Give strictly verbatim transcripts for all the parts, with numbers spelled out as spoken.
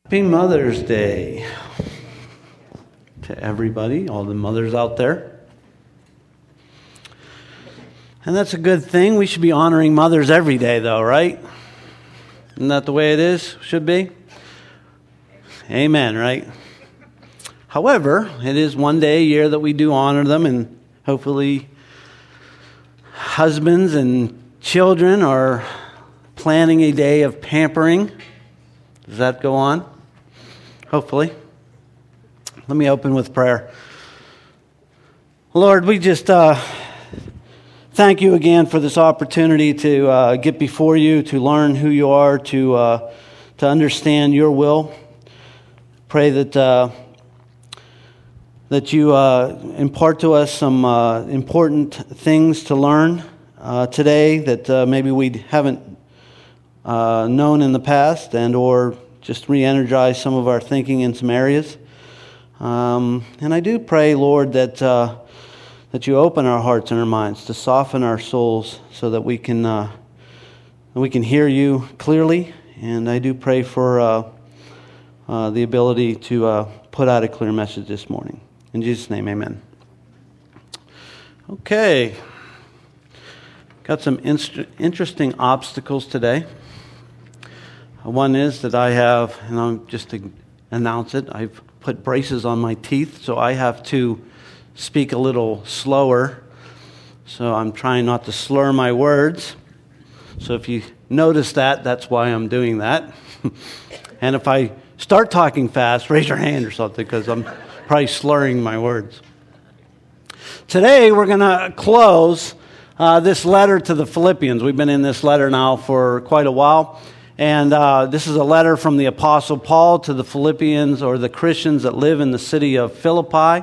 Happy Mother's Day to everybody, all the mothers out there. And that's a good thing. We should be honoring mothers every day, though, right? Isn't that the way it is? Should be? Amen, right? However, it is one day a year that we do honor them, and hopefully husbands and children are planning a day of pampering. Does that go on? Hopefully. Let me open with prayer. Lord, we just uh, thank you again for this opportunity to uh, get before you, to learn who you are, to uh, to understand your will. Pray that uh, that you uh, impart to us some uh, important things to learn uh, today that uh, maybe we haven't uh, known in the past, and or just re-energize some of our thinking in some areas. Um, and I do pray, Lord, that uh, that you open our hearts and our minds to soften our souls so that we can uh, we can hear you clearly. And I do pray for uh, uh, the ability to uh, put out a clear message this morning. In Jesus' name, amen. Okay. Got some inst- interesting obstacles today. One is that I have, and I'm just to announce it, I've put braces on my teeth, so I have to speak a little slower. So I'm trying not to slur my words. So if you notice that, that's why I'm doing that. And if I start talking fast, raise your hand or something, because I'm probably slurring my words. Today we're going to close uh, this letter to the Philippians. We've been in this letter now for quite a while. And uh, this is a letter from the Apostle Paul to the Philippians, or the Christians that live in the city of Philippi.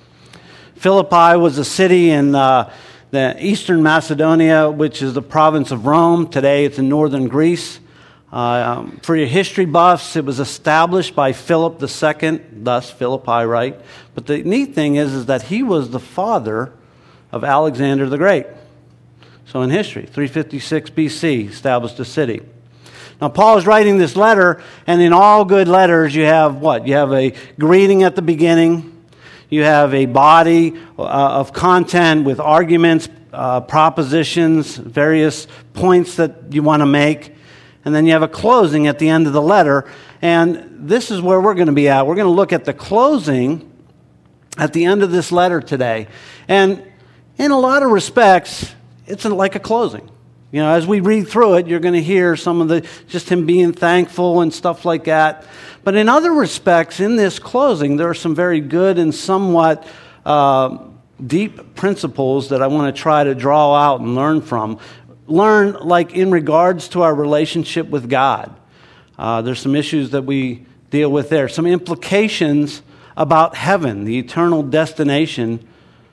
Philippi was a city in uh, the eastern Macedonia, which is the province of Rome. Today it's in northern Greece. Uh, um, for your history buffs, it was established by Philip the Second, thus Philippi, right? But the neat thing is, is that he was the father of Alexander the Great. So in history, three fifty-six B C, established a city. Now, Paul is writing this letter, and in all good letters, you have what? You have a greeting at the beginning. You have a body uh, of content with arguments, uh, propositions, various points that you want to make. And then you have a closing at the end of the letter. And this is where we're going to be at. We're going to look at the closing at the end of this letter today. And in a lot of respects, it's like a closing. You know, as we read through it, you're going to hear some of the, just him being thankful and stuff like that. But in other respects, in this closing, there are some very good and somewhat uh, deep principles that I want to try to draw out and learn from. Learn, like, in regards to our relationship with God. Uh, there's some issues that we deal with there. Some implications about heaven, the eternal destination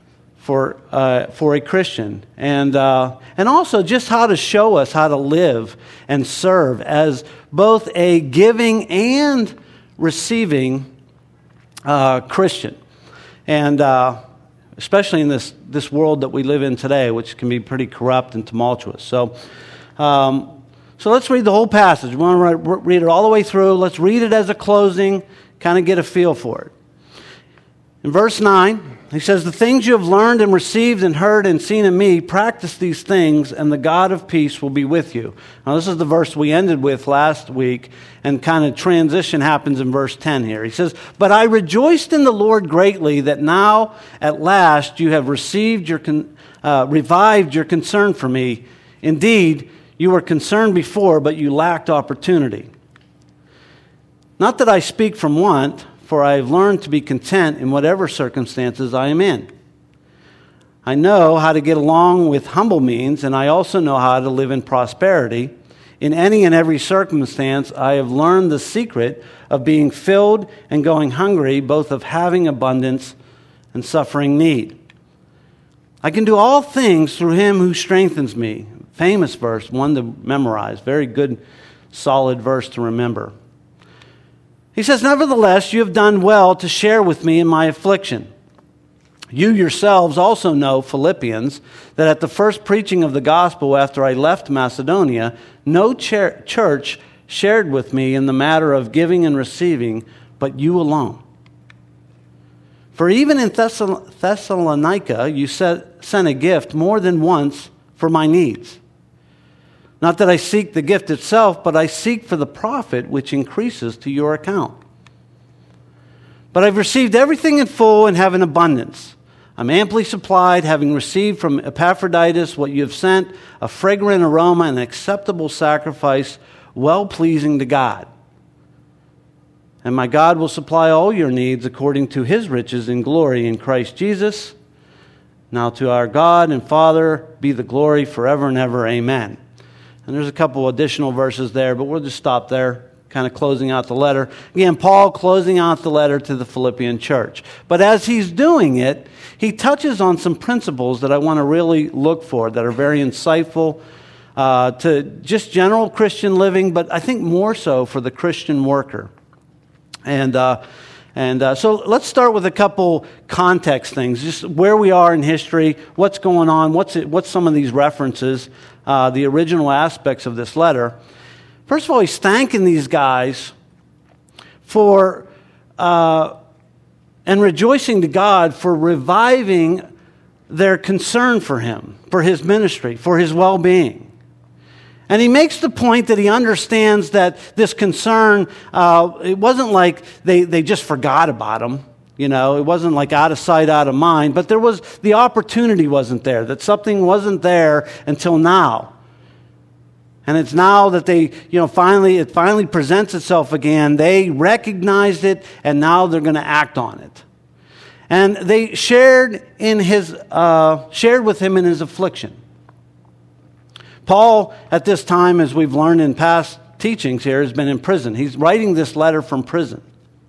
for uh, for a Christian, and uh, and also just how to show us how to live and serve as both a giving and receiving uh, Christian, and uh, especially in this this world that we live in today, which can be pretty corrupt and tumultuous. So, um, so let's read the whole passage. We want to read it all the way through. Let's read it as a closing, kind of get a feel for it. In verse nine, he says, "The things you have learned and received and heard and seen in me, practice these things, and the God of peace will be with you." Now, this is the verse we ended with last week, and kind of transition happens in verse ten here. He says, "But I rejoiced in the Lord greatly that now at last you have received your con- uh, revived your concern for me. Indeed, you were concerned before, but you lacked opportunity. Not that I speak from want, for I have learned to be content in whatever circumstances I am in. I know how to get along with humble means, and I also know how to live in prosperity. In any and every circumstance, I have learned the secret of being filled and going hungry, both of having abundance and suffering need. I can do all things through him who strengthens me." Famous verse, one to memorize. Very good, solid verse to remember. He says, "Nevertheless, you have done well to share with me in my affliction. You yourselves also know, Philippians, that at the first preaching of the gospel after I left Macedonia, no ch- church shared with me in the matter of giving and receiving, but you alone. For even in Thessal- Thessalonica, you set, sent a gift more than once for my needs. Not that I seek the gift itself, but I seek for the profit which increases to your account. But I've received everything in full and have an abundance. I'm amply supplied, having received from Epaphroditus what you have sent, a fragrant aroma, an acceptable sacrifice, well-pleasing to God. And my God will supply all your needs according to his riches in glory in Christ Jesus. Now to our God and Father be the glory forever and ever. Amen. And there's a couple additional verses there, but we'll just stop there, kind of closing out the letter. Again, Paul closing out the letter to the Philippian church. But as he's doing it, he touches on some principles that I want to really look for that are very insightful uh, to just general Christian living, but I think more so for the Christian worker. And uh, and uh, so let's start with a couple context things, just where we are in history, what's going on, what's it, what's some of these references, uh, the original aspects of this letter. First of all, he's thanking these guys for uh, and rejoicing to God for reviving their concern for him, for his ministry, for his well-being. And he makes the point that he understands that this concern, uh, it wasn't like they, they just forgot about him. You know, it wasn't like out of sight, out of mind. But there was, the opportunity wasn't there, that something wasn't there until now. And it's now that they, you know, finally, it finally presents itself again. They recognized it, and now they're going to act on it. And they shared in his, uh, shared with him in his affliction. Paul, at this time, as we've learned in past teachings here, has been in prison. He's writing this letter from prison.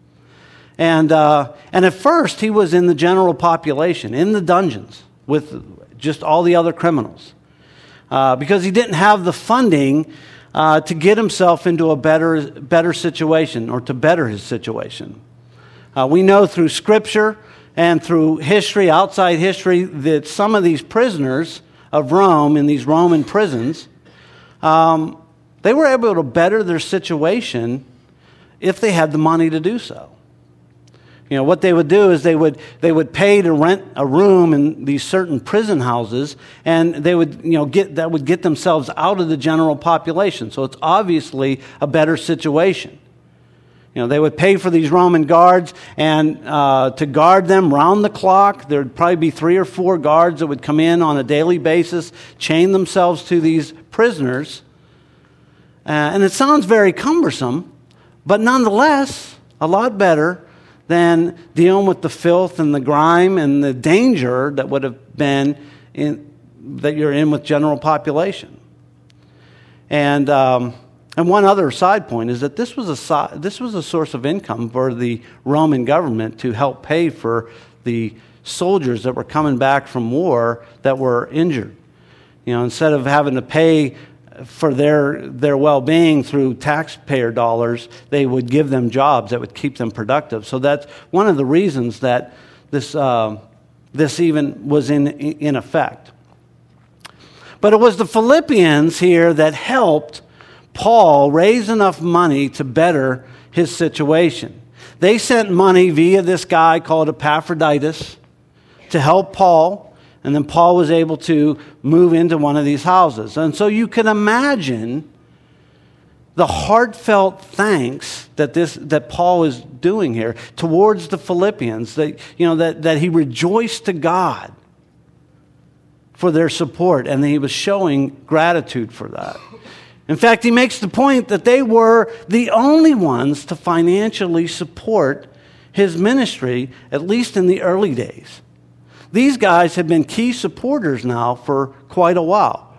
And uh, and at first, he was in the general population, in the dungeons, with just all the other criminals. Uh, because he didn't have the funding uh, to get himself into a better, better situation or to better his situation. Uh, we know through Scripture and through history, outside history, that some of these prisoners of Rome in these Roman prisons, um, they were able to better their situation if they had the money to do so. You know, what they would do is they would they would pay to rent a room in these certain prison houses, and they would, you know, get that would get themselves out of the general population. So it's obviously a better situation. You know, they would pay for these Roman guards and uh, to guard them round the clock. There would probably be three or four guards that would come in on a daily basis, chain themselves to these prisoners. Uh, and it sounds very cumbersome, but nonetheless, a lot better than dealing with the filth and the grime and the danger that would have been in, that you're in with general population. And um, and one other side point is that this was a this was a source of income for the Roman government to help pay for the soldiers that were coming back from war that were injured. You know, instead of having to pay for their their well-being through taxpayer dollars, they would give them jobs that would keep them productive. So that's one of the reasons that this uh, this even was in in effect. But it was the Philippians here that helped Paul raise enough money to better his situation. They sent money via this guy called Epaphroditus to help Paul. And then Paul was able to move into one of these houses. And so you can imagine the heartfelt thanks that this that Paul is doing here towards the Philippians, that you know that, that he rejoiced to God for their support, and he was showing gratitude for that. In fact, he makes the point that they were the only ones to financially support his ministry, at least in the early days. These guys have been key supporters now for quite a while.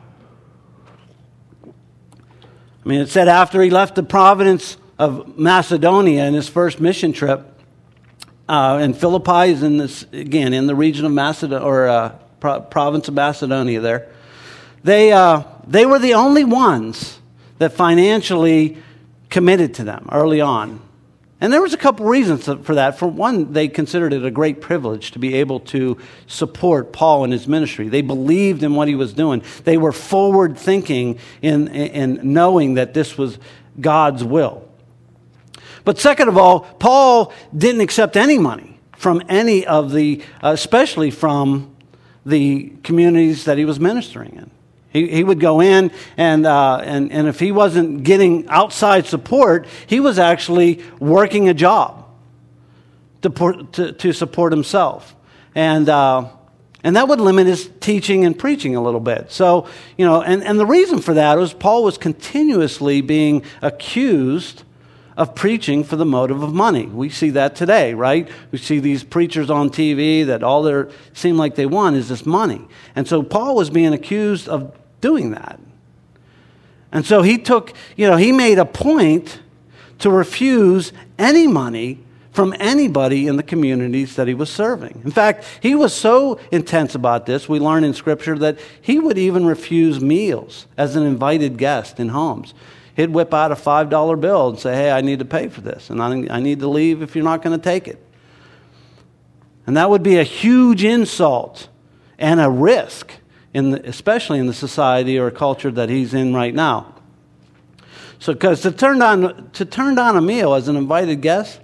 I mean, it said after he left the province of Macedonia in his first mission trip, uh, and Philippi is in this, again, in the region of Macedonia, or uh, pro- province of Macedonia there, they, uh, they were the only ones that financially committed to them early on. And there was a couple reasons for that. For one, they considered it a great privilege to be able to support Paul in his ministry. They believed in what he was doing. They were forward thinking in, in knowing that this was God's will. But second of all, Paul didn't accept any money from any of the, uh, especially from the communities that he was ministering in. He, he would go in, and, uh, and, and if he wasn't getting outside support, he was actually working a job to, to, to support himself. And uh, and that would limit his teaching and preaching a little bit. So, you know, and, and the reason for that was Paul was continuously being accused of preaching for the motive of money. We see that today, right? We see these preachers on T V that all they seem like they want is this money. And so Paul was being accused of doing that. And so he took, you know, he made a point to refuse any money from anybody in the communities that he was serving. In fact, he was so intense about this, we learn in Scripture that he would even refuse meals as an invited guest in homes. He'd whip out a five dollar bill and say, hey, I need to pay for this, and I need to leave if you're not going to take it. And that would be a huge insult and a risk, in the, especially in the society or culture that he's in right now. So, because to turn down to turn down a meal as an invited guest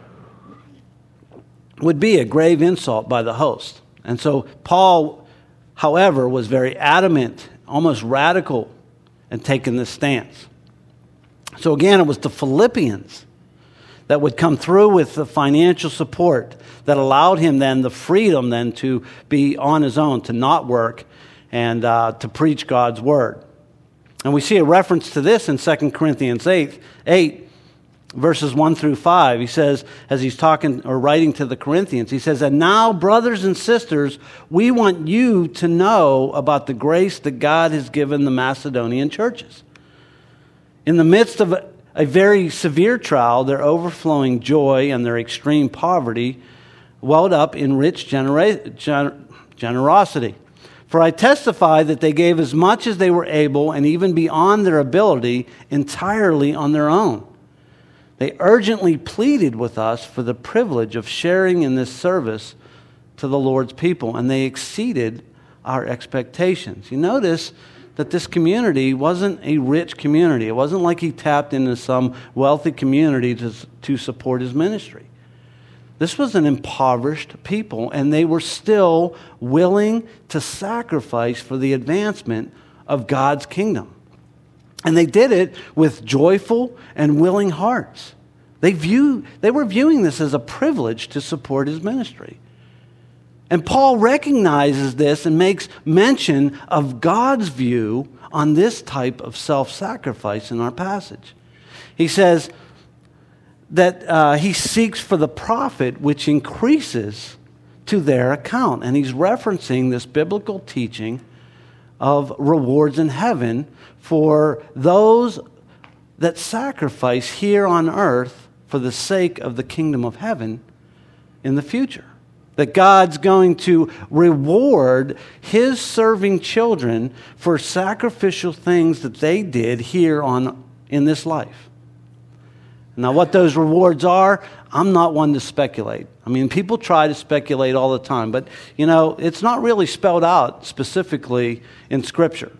would be a grave insult by the host. And so Paul, however, was very adamant, almost radical, in taking this stance. So again, it was the Philippians that would come through with the financial support that allowed him then the freedom then to be on his own, to not work, and uh, to preach God's word. And we see a reference to this in Second Corinthians eight, eight, verses one through five. He says, as he's talking or writing to the Corinthians, he says, and now, brothers and sisters, we want you to know about the grace that God has given the Macedonian churches. In the midst of a, a very severe trial, their overflowing joy and their extreme poverty welled up in rich genera- gener- generosity. For I testify that they gave as much as they were able, and even beyond their ability, entirely on their own. They urgently pleaded with us for the privilege of sharing in this service to the Lord's people, and they exceeded our expectations. You notice that this community wasn't a rich community. It wasn't like he tapped into some wealthy community to, to support his ministry. This was an impoverished people, and they were still willing to sacrifice for the advancement of God's kingdom. And they did it with joyful and willing hearts. They view, they were viewing this as a privilege to support his ministry. And Paul recognizes this and makes mention of God's view on this type of self-sacrifice in our passage. He says that uh, he seeks for the profit which increases to their account. And he's referencing this biblical teaching of rewards in heaven for those that sacrifice here on earth for the sake of the kingdom of heaven in the future. That God's going to reward his serving children for sacrificial things that they did here on in this life. Now, what those rewards are, I'm not one to speculate. I mean, people try to speculate all the time, but, you know, it's not really spelled out specifically in Scripture.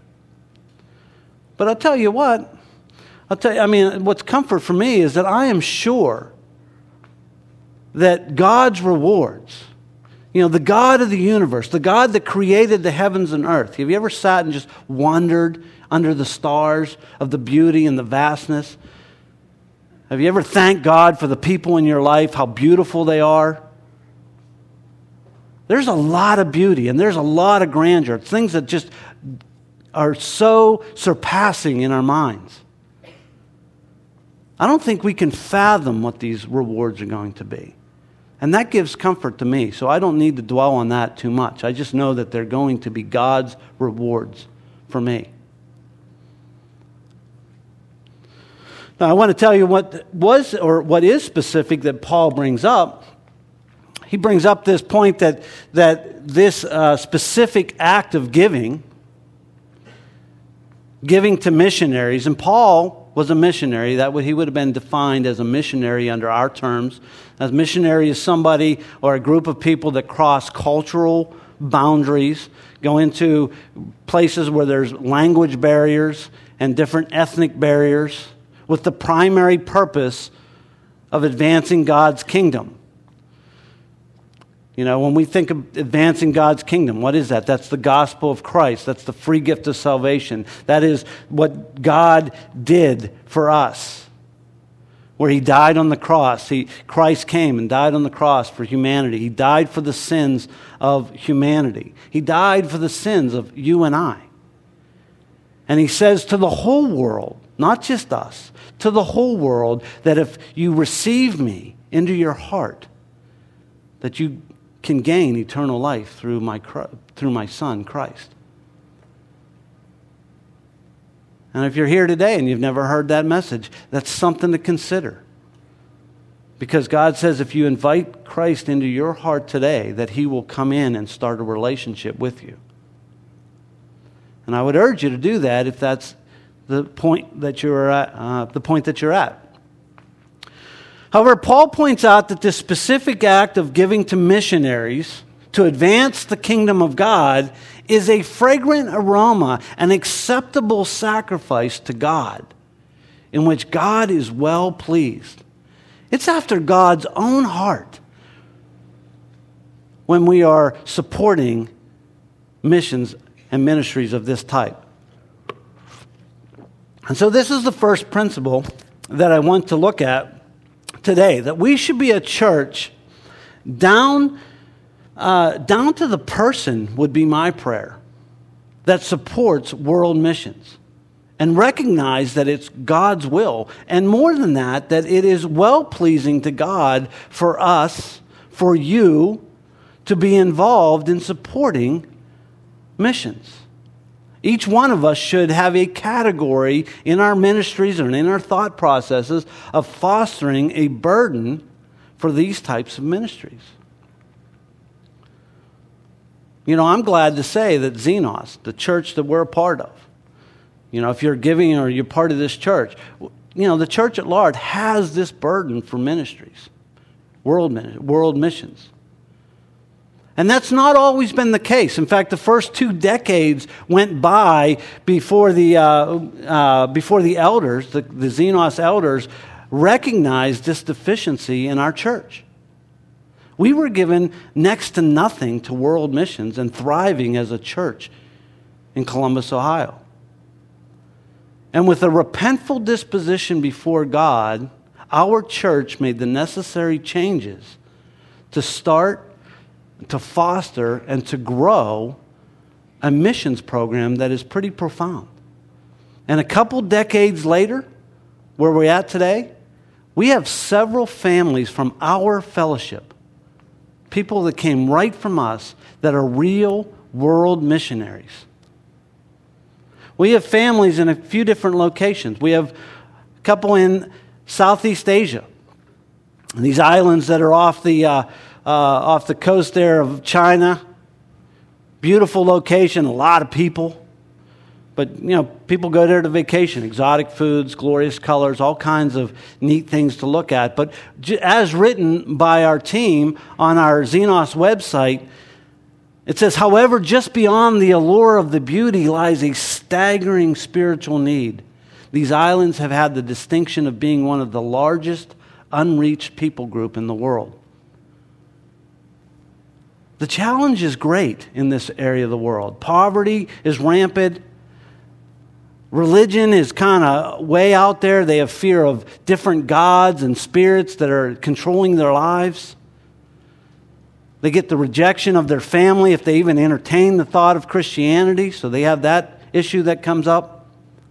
But I'll tell you what, I'll tell you, I mean, what's comfort for me is that I am sure that God's rewards, you know, the God of the universe, the God that created the heavens and earth. Have you ever sat and just wandered under the stars of the beauty and the vastness? Have you ever thanked God for the people in your life, how beautiful they are? There's a lot of beauty and there's a lot of grandeur, things that just are so surpassing in our minds. I don't think we can fathom what these rewards are going to be. And that gives comfort to me, so I don't need to dwell on that too much. I just know that they're going to be God's rewards for me. Now, I want to tell you what was or what is specific that Paul brings up. He brings up this point that, that this uh, specific act of giving, giving to missionaries, and Paul was a missionary. That would, he would have been defined as a missionary under our terms. As missionary is somebody or a group of people that cross cultural boundaries, go into places where there's language barriers and different ethnic barriers, with the primary purpose of advancing God's kingdom. You know, when we think of advancing God's kingdom, what is that? That's the gospel of Christ. That's the free gift of salvation. That is what God did for us. Where he died on the cross. He, Christ came and died on the cross for humanity. He died for the sins of humanity. He died for the sins of you and I. And he says to the whole world, not just us, to the whole world, that if you receive me into your heart, that you can gain eternal life through my, through my Son, Christ. And if you're here today and you've never heard that message, that's something to consider. Because God says if you invite Christ into your heart today, that he will come in and start a relationship with you. And I would urge you to do that if that's the point that you're at, uh, the point that you're at. However, Paul points out that this specific act of giving to missionaries to advance the kingdom of God is a fragrant aroma, an acceptable sacrifice to God, in which God is well pleased. It's after God's own heart when we are supporting missions and ministries of this type. And so this is the first principle that I want to look at today, that we should be a church down, uh, down to the person would be my prayer, that supports world missions and recognize that it's God's will. And more than that, that it is well-pleasing to God for us, for you, to be involved in supporting missions. Each one of us should have a category in our ministries and in our thought processes of fostering a burden for these types of ministries. You know, I'm glad to say that Xenos, the church that we're a part of, you know, if you're giving or you're part of this church, you know, the church at large has this burden for ministries, world, world missions. And that's not always been the case. In fact, the first two decades went by before the uh, uh, before the elders, the, the Xenos elders, recognized this deficiency in our church. We were given next to nothing to world missions and thriving as a church in Columbus, Ohio. And with a repentful disposition before God, our church made the necessary changes to start, to foster, and to grow a missions program that is pretty profound. And a couple decades later, where we're at today, we have several families from our fellowship, people that came right from us, that are real world missionaries. We have families in a few different locations. We have a couple in Southeast Asia, and these islands that are off the uh, uh, off the coast there of China. Beautiful location, a lot of people. But, you know, people go there to vacation, exotic foods, glorious colors, all kinds of neat things to look at. But as written by our team on our Xenos website, it says, however, just beyond the allure of the beauty lies a staggering spiritual need. These islands have had the distinction of being one of the largest unreached people group in the world. The challenge is great in this area of the world. Poverty is rampant. Religion is kind of way out there. They have fear of different gods and spirits that are controlling their lives. They get the rejection of their family if they even entertain the thought of Christianity, so they have that issue that comes up.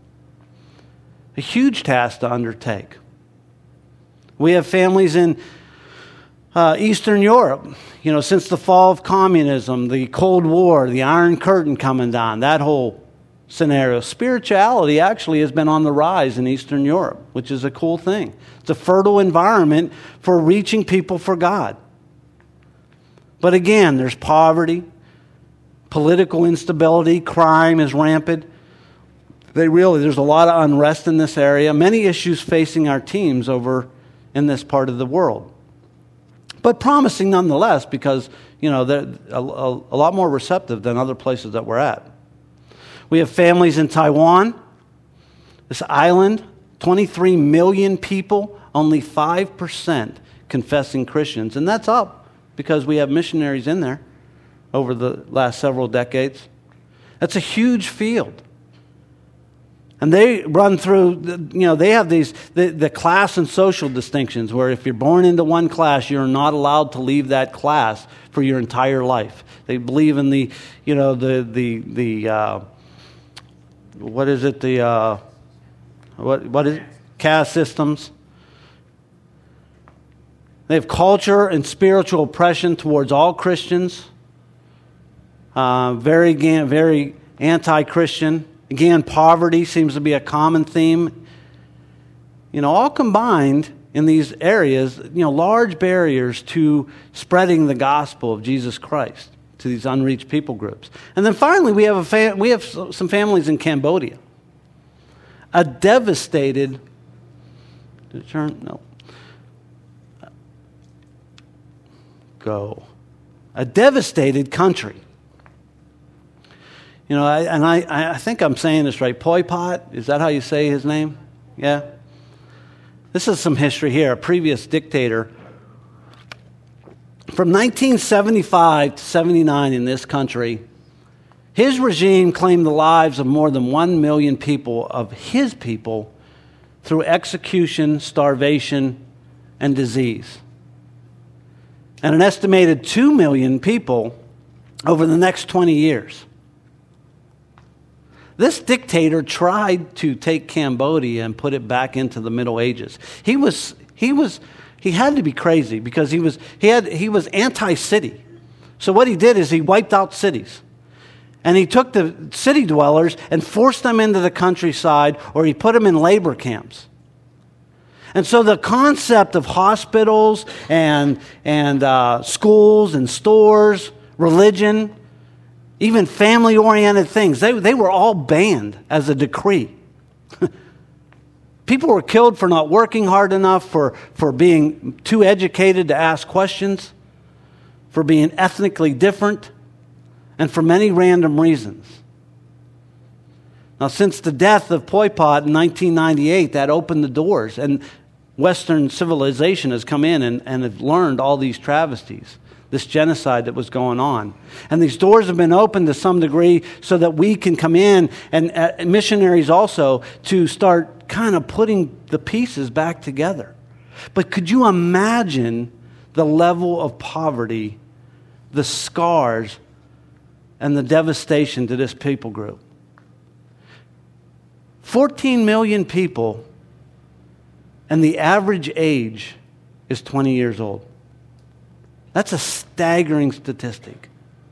A huge task to undertake. We have families in uh, Eastern Europe, you know, since the fall of communism, the Cold War, the Iron Curtain coming down, that whole scenario. Spirituality actually has been on the rise in Eastern Europe, which is a cool thing. It's a fertile environment for reaching people for God. But again, there's poverty, political instability, crime is rampant. They really, there's a lot of unrest in this area, many issues facing our teams over in this part of the world. But promising nonetheless, because, you know, they're a, a, a lot more receptive than other places that we're at. We have families in Taiwan, this island twenty-three million people, only five percent confessing Christians. And that's up because we have missionaries in there over the last several decades. That's a huge field. And they run through, you know, they have these, the, the class and social distinctions where if you're born into one class, you're not allowed to leave that class for your entire life. They believe in the, you know, the, the, the uh, what is it, the, uh, what, what is it? Caste systems. They have culture and spiritual oppression towards all Christians. Uh, very, very anti-Christian. Again, poverty seems to be a common theme. You know, all combined in these areas, you know, large barriers to spreading the gospel of Jesus Christ to these unreached people groups. And then finally, we have a fa- we have some families in Cambodia. A devastated, did it turn? No. Go. A devastated country. You know, I, and I, I think I'm saying this right. Pol Pot, is that how you say his name? Yeah? This is some history here. A previous dictator. From nineteen seventy-five to seventy-nine in this country, his regime claimed the lives of more than one million people, of his people, through execution, starvation, and disease. And an estimated two million people over the next twenty years. This dictator tried to take Cambodia and put it back into the Middle Ages. He was he was he had to be crazy because he was he had he was anti-city. So what he did is he wiped out cities. And he took the city dwellers and forced them into the countryside, or he put them in labor camps. And so the concept of hospitals and and uh, schools and stores, religion, even family-oriented things, they, they were all banned as a decree. People were killed for not working hard enough, for, for being too educated to ask questions, for being ethnically different, and for many random reasons. Now, since the death of Pol Pot in nineteen ninety-eight, that opened the doors, and Western civilization has come in and, and have learned all these travesties, this genocide that was going on. And these doors have been opened to some degree so that we can come in, and uh, missionaries also, to start kind of putting the pieces back together. But could you imagine the level of poverty, the scars, and the devastation to this people group? fourteen million people, and the average age is twenty years old. That's a staggering statistic.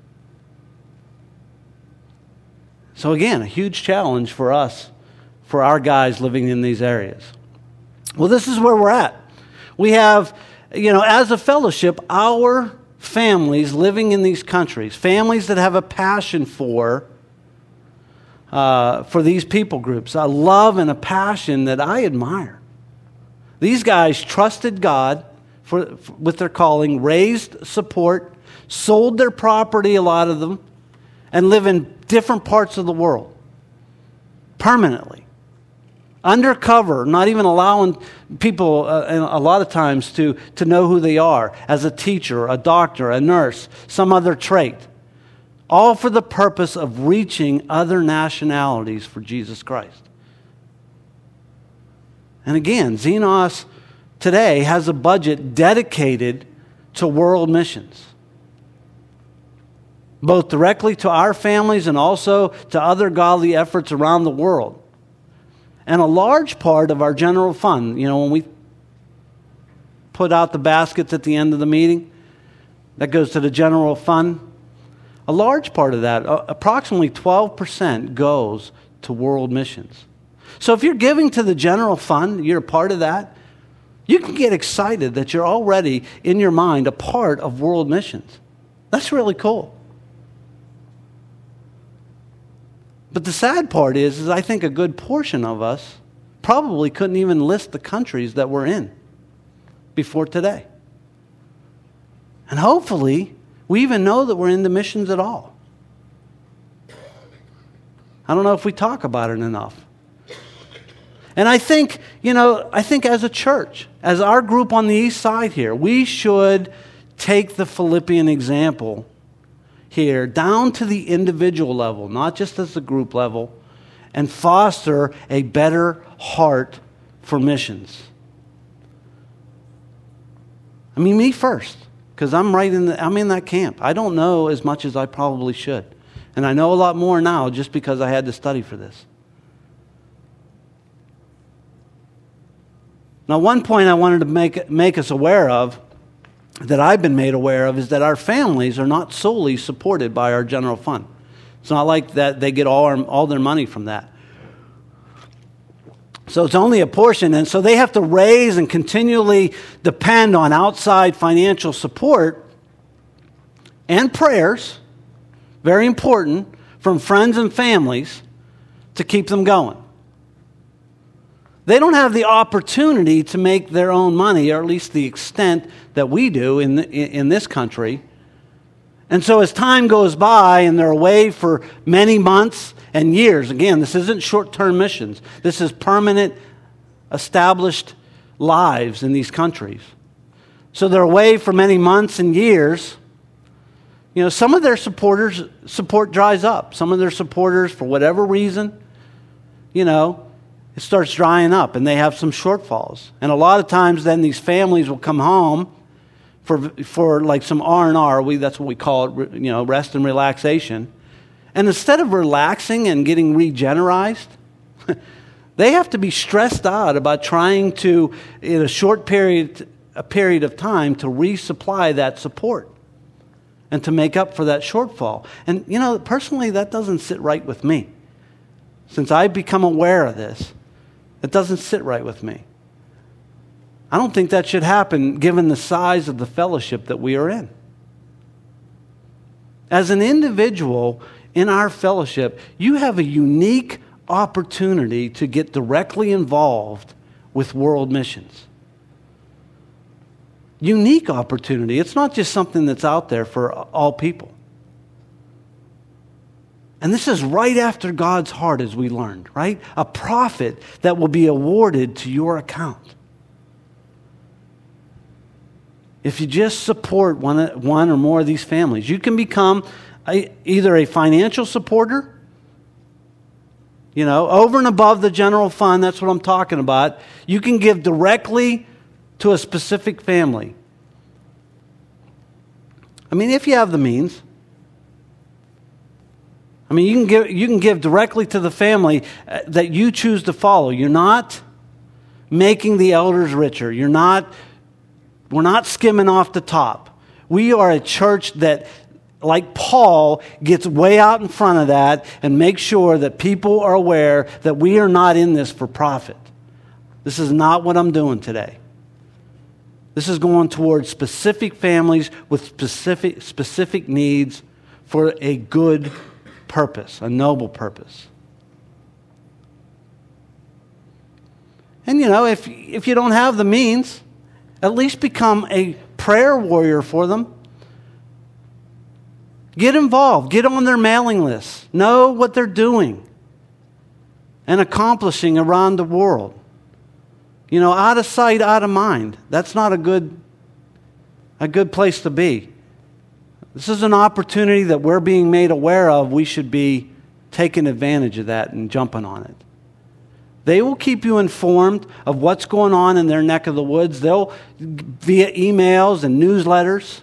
So again, a huge challenge for us, for our guys living in these areas. Well, this is where we're at. We have, you know, as a fellowship, our families living in these countries, families that have a passion for, uh, for these people groups, a love and a passion that I admire. These guys trusted God For, with their calling, raised support, sold their property, a lot of them, and live in different parts of the world permanently. Undercover, not even allowing people uh, a lot of times to, to know who they are as a teacher, a doctor, a nurse, some other trait. All for the purpose of reaching other nationalities for Jesus Christ. And again, Xenos today has a budget dedicated to world missions, both directly to our families and also to other godly efforts around the world. And a large part of our general fund, you know, when we put out the baskets at the end of the meeting, that goes to the general fund. A large part of that, approximately twelve percent, goes to world missions. So if you're giving to the general fund, you're a part of that. You can get excited that you're already, in your mind, a part of world missions. That's really cool. But the sad part is, is I think a good portion of us probably couldn't even list the countries that we're in before today. And hopefully, we even know that we're in the missions at all. I don't know if we talk about it enough. And I think, you know, I think as a church, as our group on the east side here, we should take the Philippian example here down to the individual level, not just as the group level, and foster a better heart for missions. I mean, me first, because I'm right in the, I'm in that camp. I don't know as much as I probably should. And I know a lot more now just because I had to study for this. Now, one point I wanted to make, make us aware of, that I've been made aware of, is that our families are not solely supported by our general fund. It's not like that they get all, our, all their money from that. So it's only a portion, and so they have to raise and continually depend on outside financial support and prayers, very important, from friends and families to keep them going. They don't have the opportunity to make their own money, or at least the extent that we do in, the, in this country. And so as time goes by and they're away for many months and years, again, this isn't short-term missions. This is permanent, established lives in these countries. So they're away for many months and years. You know, some of their supporters, support dries up. Some of their supporters, for whatever reason, you know, it starts drying up and they have some shortfalls. And a lot of times then these families will come home for for like some R and R, we that's what we call it, you know, rest and relaxation. And instead of relaxing and getting regenerized, they have to be stressed out about trying to, in a short period a period of time, to resupply that support and to make up for that shortfall. And you know, personally, that doesn't sit right with me. Since I've become aware of this, it doesn't sit right with me. I don't think that should happen given the size of the fellowship that we are in. As an individual in our fellowship, you have a unique opportunity to get directly involved with world missions. Unique opportunity. It's not just something that's out there for all people. And this is right after God's heart, as we learned, right? A profit that will be awarded to your account. If you just support one, one or more of these families, you can become a, either a financial supporter, you know, over and above the general fund, that's what I'm talking about. You can give directly to a specific family. I mean, if you have the means. I mean, you can give you can give directly to the family that you choose to follow. You're not making the elders richer. You're not we're not skimming off the top. We are a church that, like Paul, gets way out in front of that and makes sure that people are aware that we are not in this for profit. This is not what I'm doing today. This is going towards specific families with specific specific needs for a good purpose, a noble purpose. And you know, if if you don't have the means, at least become a prayer warrior for them. Get involved. Get on their mailing list. Know what they're doing and accomplishing around the world. You know, out of sight, out of mind. That's not a good, a good place to be. This is an opportunity that we're being made aware of. We should be taking advantage of that and jumping on it. They will keep you informed of what's going on in their neck of the woods. They'll, via emails and newsletters,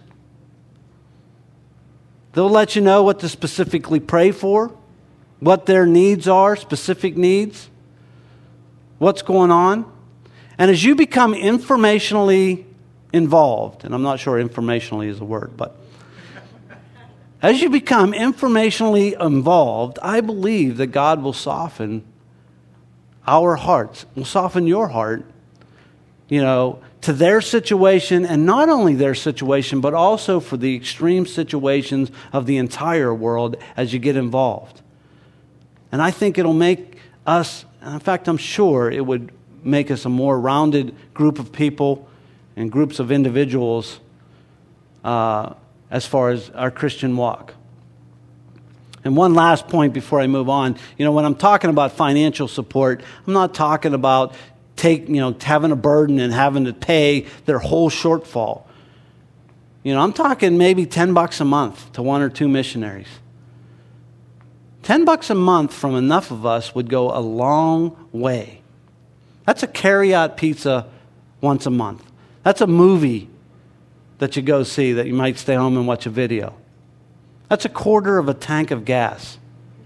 they'll let you know what to specifically pray for, what their needs are, specific needs, what's going on. And as you become informationally involved, and I'm not sure informationally is a word, but as you become informationally involved, I believe that God will soften our hearts, will soften your heart, you know, to their situation, and not only their situation, but also for the extreme situations of the entire world as you get involved. And I think it'll make us, in fact, I'm sure it would make us a more rounded group of people and groups of individuals uh, as far as our Christian walk. And one last point before I move on. You know, when I'm talking about financial support, I'm not talking about take, you know, having a burden and having to pay their whole shortfall. You know, I'm talking maybe ten bucks a month to one or two missionaries. ten bucks a month from enough of us would go a long way. That's a carry-out pizza once a month. That's a movie that you go see that you might stay home and watch a video. That's a quarter of a tank of gas.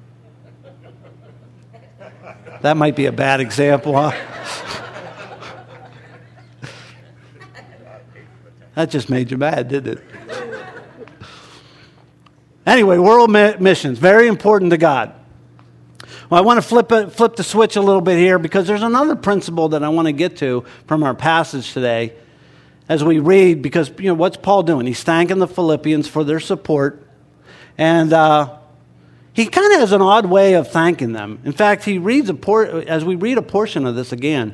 That might be a bad example, huh? That just made you mad, didn't it? Anyway, world missions, very important to God. Well, I want to flip it, flip the switch a little bit here because there's another principle that I want to get to from our passage today as we read, because, you know, what's Paul doing? He's thanking the Philippians for their support, and uh, he kind of has an odd way of thanking them. In fact, he reads a por- as we read a portion of this again,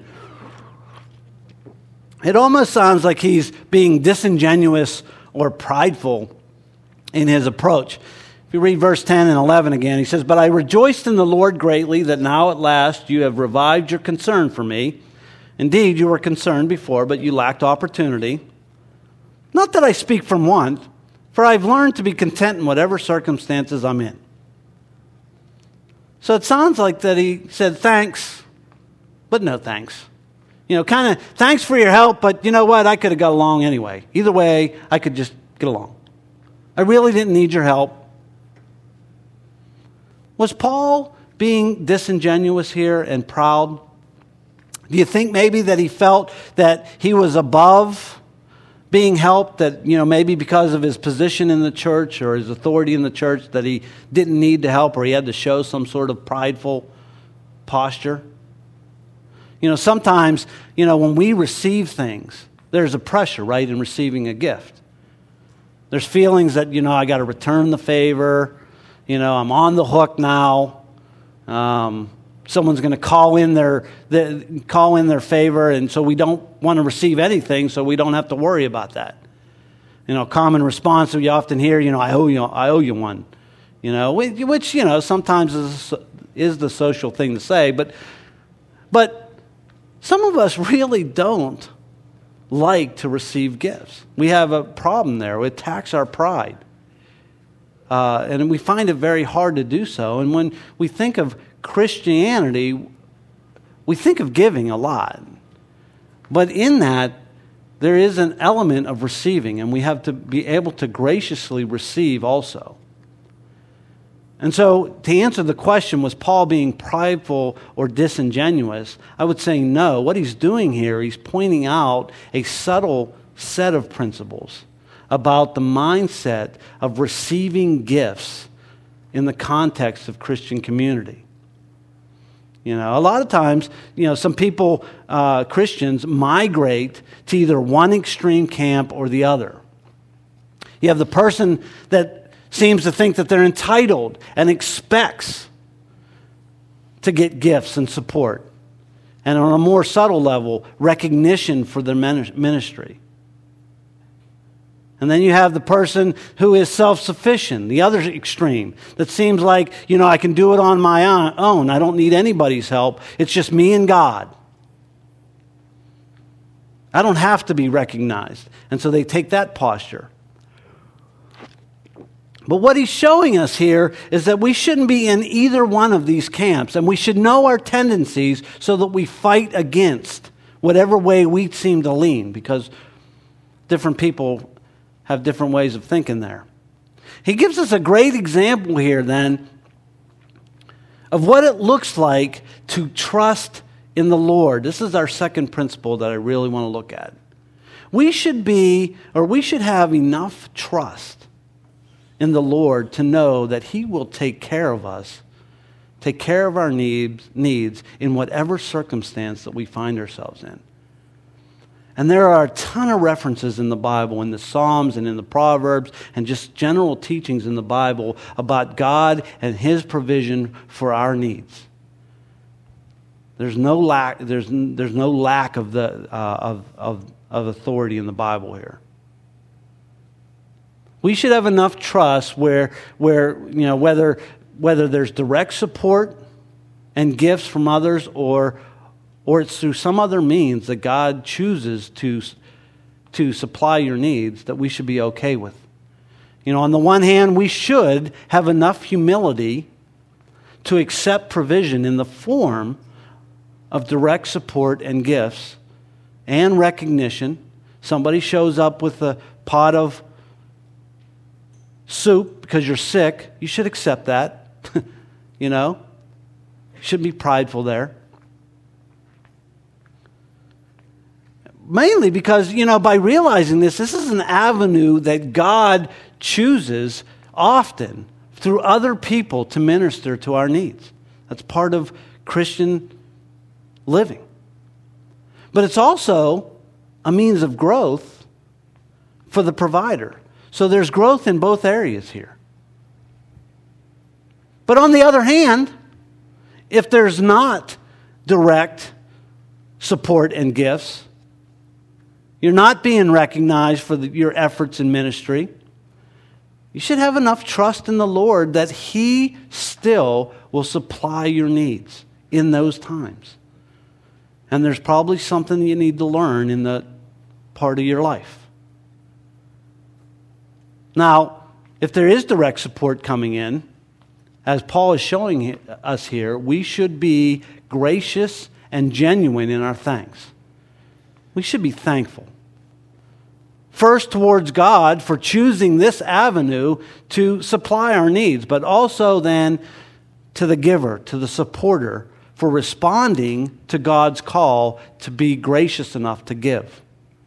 it almost sounds like he's being disingenuous or prideful in his approach. If you read verse ten and eleven again, he says, "But I rejoiced in the Lord greatly that now at last you have revived your concern for me. Indeed, you were concerned before, but you lacked opportunity. Not that I speak from want, for I've learned to be content in whatever circumstances I'm in." So it sounds like that he said thanks, but no thanks. You know, kind of, thanks for your help, but you know what? I could have got along anyway. Either way, I could just get along. I really didn't need your help. Was Paul being disingenuous here and proud? Do you think maybe that he felt that he was above being helped, that, you know, maybe because of his position in the church or his authority in the church that he didn't need to help, or he had to show some sort of prideful posture? You know, sometimes, you know, when we receive things, there's a pressure, right, in receiving a gift. There's feelings that, you know, I got to return the favor. You know, I'm on the hook now. Um, someone's going to call in their, the, call in their favor, and so we don't want to receive anything, so we don't have to worry about that. You know, common response that you often hear, you know, I owe you, I owe you one. You know, which, you know, sometimes is, is the social thing to say, but but. Some of us really don't like to receive gifts. We have a problem there. It attacks our pride. Uh, and we find it very hard to do so. And when we think of Christianity, we think of giving a lot. But in that, there is an element of receiving, and we have to be able to graciously receive also. And so, to answer the question, was Paul being prideful or disingenuous? I would say no. What he's doing here, he's pointing out a subtle set of principles about the mindset of receiving gifts in the context of Christian community. You know, a lot of times, you know, some people, uh, Christians, migrate to either one extreme camp or the other. You have the person that seems to think that they're entitled and expects to get gifts and support. And on a more subtle level, recognition for their ministry. And then you have the person who is self-sufficient, the other extreme, that seems like, you know, I can do it on my own. I don't need anybody's help. It's just me and God. I don't have to be recognized. And so they take that posture. But what he's showing us here is that we shouldn't be in either one of these camps, and we should know our tendencies so that we fight against whatever way we seem to lean, because different people have different ways of thinking there. He gives us a great example here then of what it looks like to trust in the Lord. This is our second principle that I really want to look at. We should be, or we should have enough trust in the Lord to know that He will take care of us, take care of our needs, needs in whatever circumstance that we find ourselves in. And there are a ton of references in the Bible, in the Psalms and in the Proverbs, and just general teachings in the Bible about God and His provision for our needs. There's no lack. There's there's no lack of the uh, of of of authority in the Bible here. We should have enough trust where, where you know, whether whether there's direct support and gifts from others, or or it's through some other means that God chooses to, to supply your needs, that we should be okay with. You know, on the one hand, we should have enough humility to accept provision in the form of direct support and gifts and recognition. Somebody shows up with a pot of soup because you're sick, you should accept that. You know, you shouldn't be prideful there. Mainly because, you know, by realizing this, this is an avenue that God chooses often through other people to minister to our needs. That's part of Christian living. But it's also a means of growth for the provider. So there's growth in both areas here. But on the other hand, if there's not direct support and gifts, you're not being recognized for the, your efforts in ministry, you should have enough trust in the Lord that He still will supply your needs in those times. And there's probably something you need to learn in that part of your life. Now, if there is direct support coming in, as Paul is showing us here, we should be gracious and genuine in our thanks. We should be thankful. First, towards God for choosing this avenue to supply our needs, but also then to the giver, to the supporter, for responding to God's call to be gracious enough to give.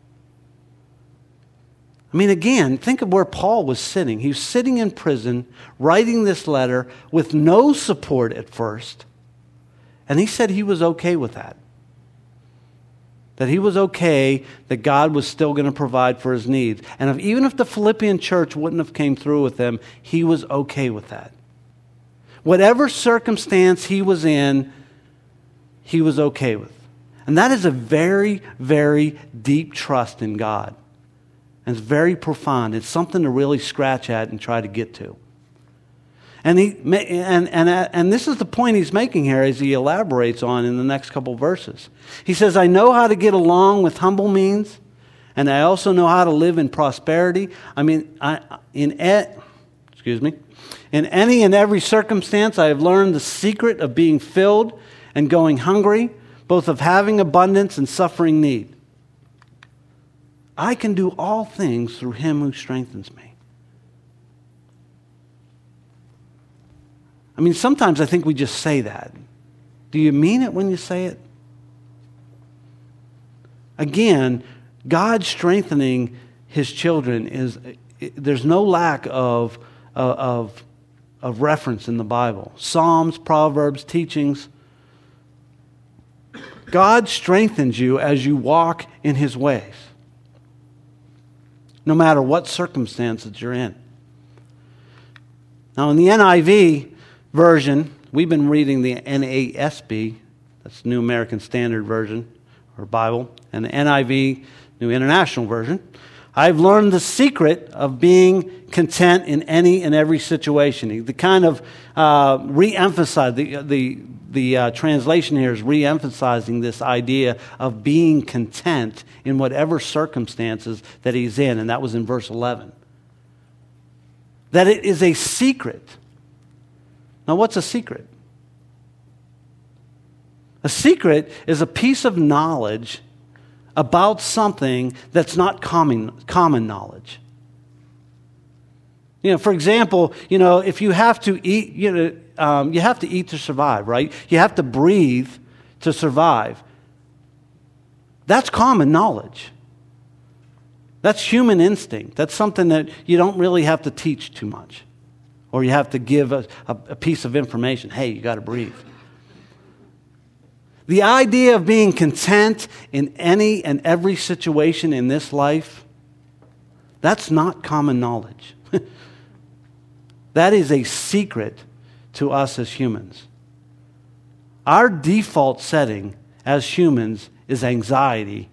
I mean, again, think of where Paul was sitting. He was sitting in prison, writing this letter with no support at first, and he said he was okay with that. That he was okay that God was still going to provide for his needs. And if, even if the Philippian church wouldn't have came through with him, he was okay with that. Whatever circumstance he was in, he was okay with. And that is a very, very deep trust in God. And it's very profound. It's something to really scratch at and try to get to. And he and and and this is the point he's making here as he elaborates on in the next couple verses. He says, "I know how to get along with humble means, and I also know how to live in prosperity. I mean, I, in excuse me, in any and every circumstance, I have learned the secret of being filled and going hungry, both of having abundance and suffering need. I can do all things through Him who strengthens me." I mean, sometimes I think we just say that. Do you mean it when you say it? Again, God strengthening His children is, there's no lack of, of, of reference in the Bible. Psalms, Proverbs, teachings. God strengthens you as you walk in His ways, no matter what circumstances you're in. Now, in the N I V version, we've been reading the N A S B, that's the New American Standard Version, or Bible, and the N I V, New International Version. I've learned the secret of being content in any and every situation. The kind of uh, re-emphasize, the, the, the uh, translation here is re-emphasizing this idea of being content in whatever circumstances that he's in, and that was in verse eleven. That it is a secret. Now, what's a secret? A secret is a piece of knowledge about something that's not common, common knowledge. You know, for example, you know, if you have to eat, you know, um, you have to eat to survive, right? You have to breathe to survive. That's common knowledge. That's human instinct. That's something that you don't really have to teach too much. Or you have to give a, a, a piece of information. Hey, you got to breathe. The idea of being content in any and every situation in this life, that's not common knowledge. That is a secret to us as humans. Our default setting as humans is anxiety,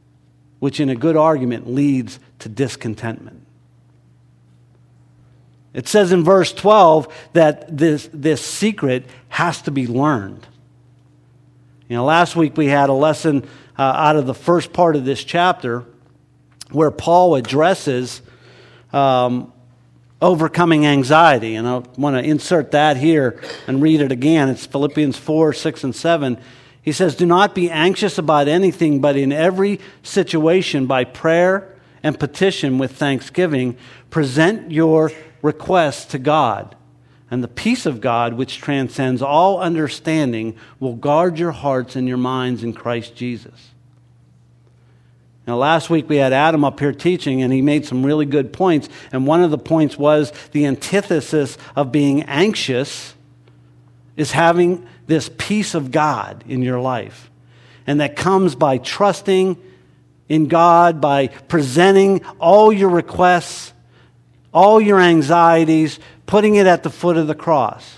which in a good argument leads to discontentment. It says in verse twelve that this, this secret has to be learned. You know, last week we had a lesson uh, out of the first part of this chapter where Paul addresses um, overcoming anxiety. And I want to insert that here and read it again. It's Philippians four, six, and seven. He says, "Do not be anxious about anything, but in every situation by prayer and petition with thanksgiving, present your requests to God. And the peace of God, which transcends all understanding, will guard your hearts and your minds in Christ Jesus." Now, last week we had Adam up here teaching, and he made some really good points. And one of the points was the antithesis of being anxious is having this peace of God in your life. And that comes by trusting in God, by presenting all your requests, all your anxieties, putting it at the foot of the cross.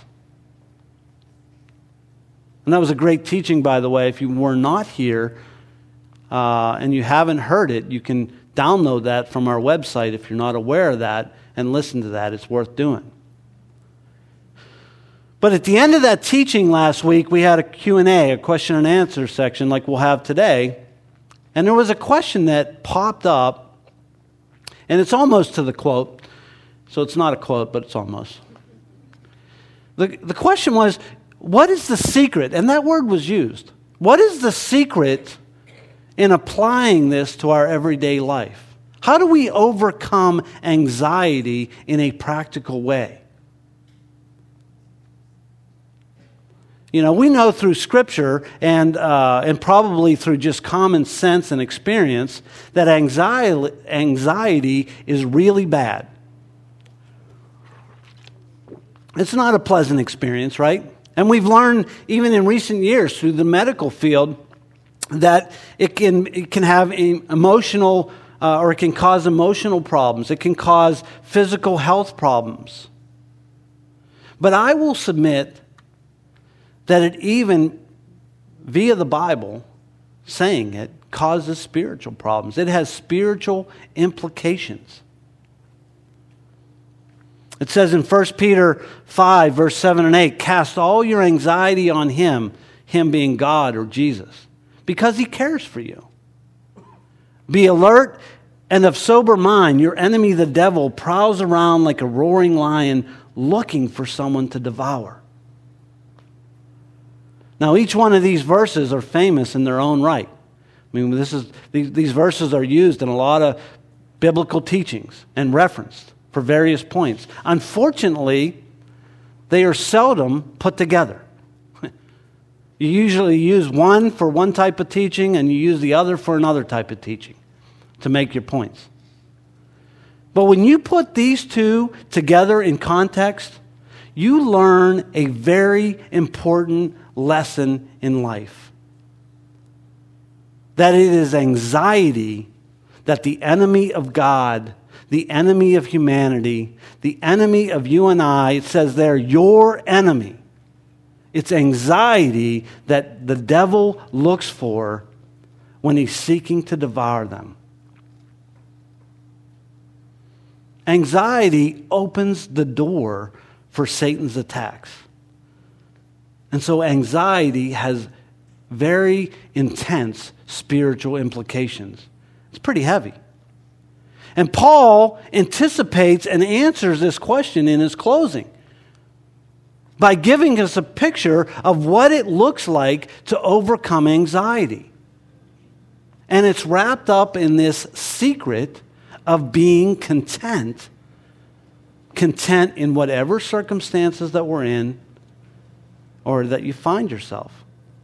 And that was a great teaching, by the way. If you were not here uh, and you haven't heard it, you can download that from our website if you're not aware of that and listen to that. It's worth doing. But at the end of that teaching last week, we had a Q and A, a question and answer section like we'll have today. And there was a question that popped up, and it's almost to the quote. So it's not a quote, but it's almost. The, the question was, what is the secret? And that word was used. What is the secret in applying this to our everyday life? How do we overcome anxiety in a practical way? You know, we know through Scripture and uh, and probably through just common sense and experience that anxiety, anxiety is really bad. It's not a pleasant experience, right? And we've learned even in recent years through the medical field that it can it can have emotional uh, or it can cause emotional problems. It can cause physical health problems. But I will submit that it even, via the Bible, saying it, causes spiritual problems. It has spiritual implications. It says in First Peter five, verse seven and eight, "Cast all your anxiety on Him," Him being God or Jesus, "because He cares for you. Be alert and of sober mind. Your enemy, the devil, prowls around like a roaring lion looking for someone to devour." Now, each one of these verses are famous in their own right. I mean, this is these, these verses are used in a lot of biblical teachings and referenced for various points. Unfortunately, they are seldom put together. You usually use one for one type of teaching and you use the other for another type of teaching to make your points. But when you put these two together in context, you learn a very important lesson in life. That it is anxiety that the enemy of God, the enemy of humanity, the enemy of you and I, it says there, your enemy. It's anxiety that the devil looks for when he's seeking to devour them. Anxiety opens the door for Satan's attacks. And so anxiety has very intense spiritual implications. It's pretty heavy. And Paul anticipates and answers this question in his closing by giving us a picture of what it looks like to overcome anxiety. And it's wrapped up in this secret of being content, content in whatever circumstances that we're in or that you find yourself.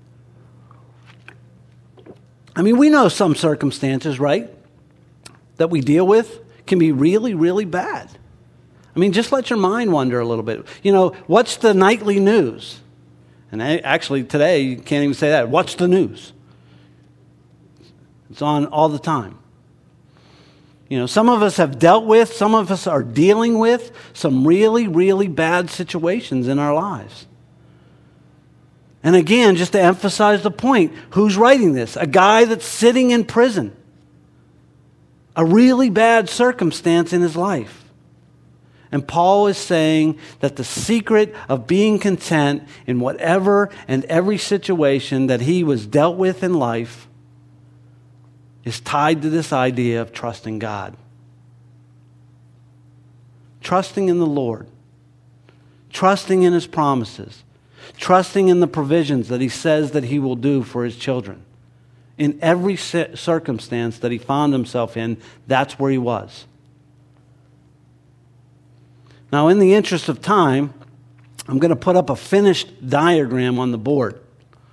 I mean, we know some circumstances, right, that we deal with can be really, really bad. I mean, just let your mind wander a little bit. You know, what's the nightly news? And actually today, you can't even say that. What's the news? It's on all the time. You know, some of us have dealt with, some of us are dealing with some really, really bad situations in our lives. And again, just to emphasize the point, who's writing this? A guy that's sitting in prison. A really bad circumstance in his life. And Paul is saying that the secret of being content in whatever and every situation that he was dealt with in life is tied to this idea of trusting God. Trusting in the Lord. Trusting in His promises. Trusting in the provisions that He says that He will do for His children. In every circumstance that he found himself in, that's where he was. Now, in the interest of time, I'm going to put up a finished diagram on the board.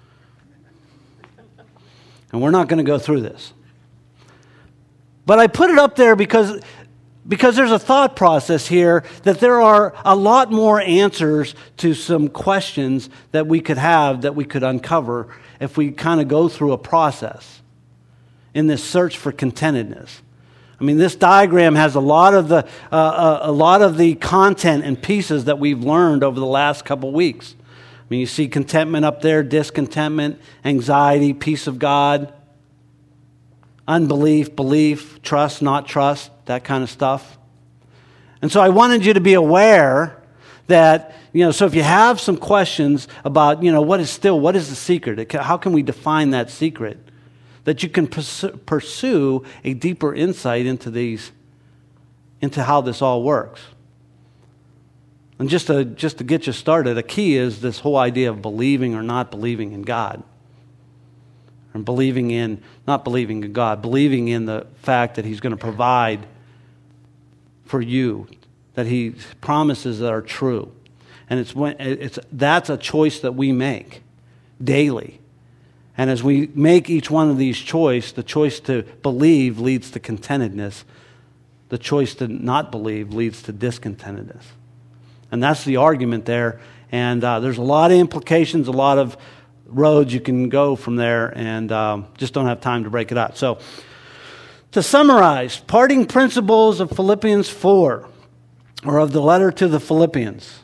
And we're not going to go through this. But I put it up there because, because there's a thought process here that there are a lot more answers to some questions that we could have, that we could uncover if we kind of go through a process in this search for contentedness. I mean, this diagram has a lot of the uh, a lot of the content and pieces that we've learned over the last couple weeks. I mean, you see contentment up there, discontentment, anxiety, peace of God, unbelief, belief, trust, not trust, that kind of stuff. And so I wanted you to be aware that, you know, so if you have some questions about, you know, what is still, what is the secret? How can we define that secret? That you can pursue a deeper insight into these, into how this all works. And just to, just to get you started, a key is this whole idea of believing or not believing in God. And believing in, not believing in God, believing in the fact that He's going to provide for you, that He promises that are true. And it's when it's that's a choice that we make daily. And as we make each one of these choices, the choice to believe leads to contentedness. The choice to not believe leads to discontentedness. And that's the argument there. And uh, there's a lot of implications, a lot of roads you can go from there, and um, just don't have time to break it out. So, to summarize, parting principles of Philippians four, or of the letter to the Philippians.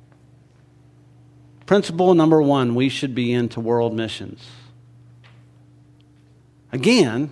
Principle number one, we should be into world missions. Again,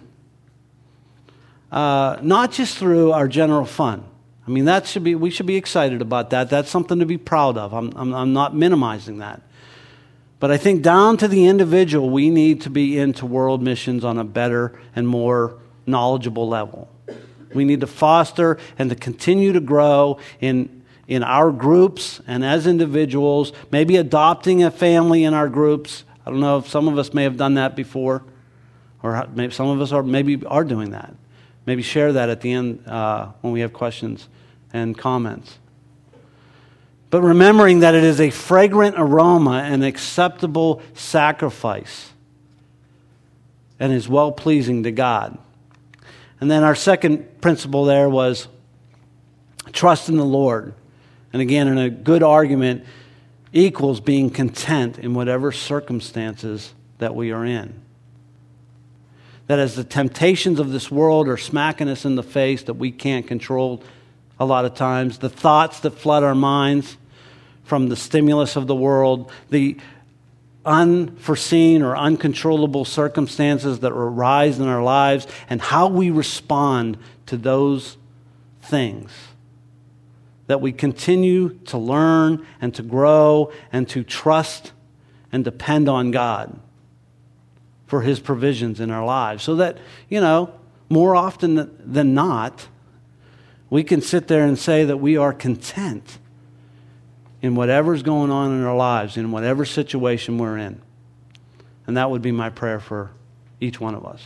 uh, not just through our general fund. I mean, that should be we should be excited about that. That's something to be proud of. I'm, I'm, I'm not minimizing that. But I think down to the individual, we need to be into world missions on a better and more knowledgeable level. We need to foster and to continue to grow in, in our groups and as individuals, maybe adopting a family in our groups. I don't know if some of us may have done that before, or maybe some of us are maybe are doing that. Maybe share that at the end uh, when we have questions and comments. But remembering that it is a fragrant aroma and acceptable sacrifice and is well-pleasing to God. And then our second principle there was trust in the Lord. And again, in a good argument, equals being content in whatever circumstances that we are in. That as the temptations of this world are smacking us in the face that we can't control a lot of times, the thoughts that flood our minds from the stimulus of the world, the unforeseen or uncontrollable circumstances that arise in our lives, and how we respond to those things. That we continue to learn and to grow and to trust and depend on God for His provisions in our lives. So that, you know, more often than not, we can sit there and say that we are content in whatever's going on in our lives, in whatever situation we're in. And that would be my prayer for each one of us.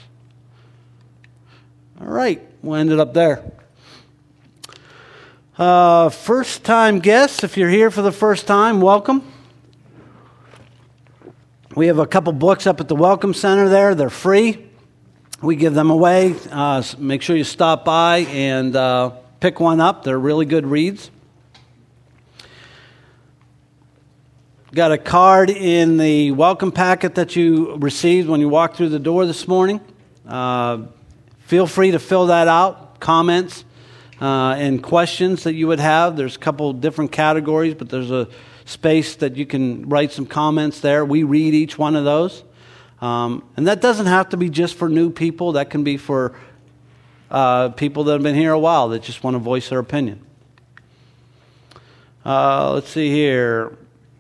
All right, we'll end it up there. Uh, first time guests, if you're here for the first time, welcome. We have a couple books up at the Welcome Center there. They're free. We give them away. Uh, make sure you stop by and uh, pick one up. They're really good reads. Got a card in the welcome packet that you received when you walked through the door this morning. Uh, feel free to fill that out. Comments uh, and questions that you would have. There's a couple different categories, but there's a space that you can write some comments there. We read each one of those. Um, and that doesn't have to be just for new people. That can be for uh, people that have been here a while that just want to voice their opinion. Uh, let's see here.